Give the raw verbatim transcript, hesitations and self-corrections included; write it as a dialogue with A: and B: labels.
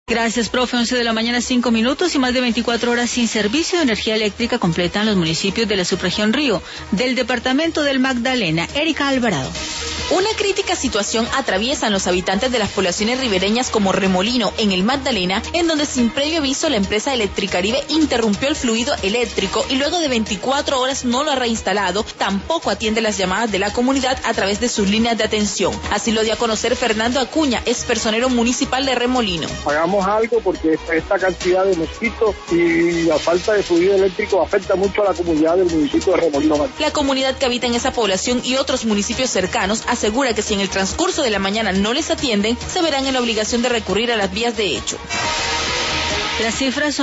A: Gracias, profe. once de la mañana, cinco minutos y más de veinticuatro horas sin servicio de energía eléctrica completan los municipios de la subregión Río, del departamento del Magdalena. Erika Alvarado.
B: Una crítica situación atraviesan los habitantes de las poblaciones ribereñas como Remolino, en el Magdalena, en donde sin previo aviso la empresa Electricaribe interrumpió el fluido eléctrico y luego de veinticuatro horas no lo ha reinstalado, tampoco atiende las llamadas de la comunidad a través de sus líneas de atención. Así lo dio a conocer Fernando Acuña, ex personero municipal de Remolino.
C: Hagamos algo porque esta cantidad de mosquitos y la falta de fluido eléctrico afecta mucho a la comunidad del municipio de Remolino.
B: La comunidad que habita en esa población y otros municipios cercanos asegura que si en el transcurso de la mañana no les atienden, se verán en la obligación de recurrir a las vías de hecho.
A: Las cifras son